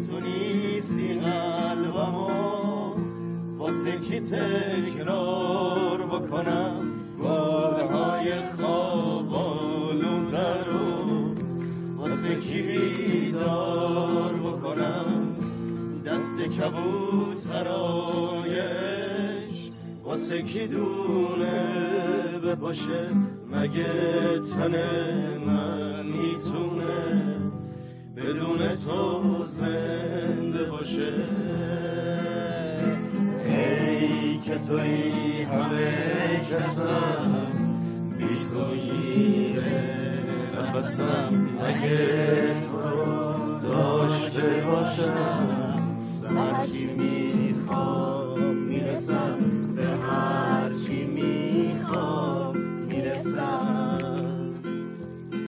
تو نیستی قلبمو واسه کی تکرار بکنم گلهای خواب آلوده رو واسه کی بیدار بکنم دست کبوترایش واسه کی دونه بپاشه مگه تن من میتونه بدون تو زنده باشه ای که توی همه کسم بی تو میره نفسم مگه تو داشته باشم به هرچی میخوام میرسم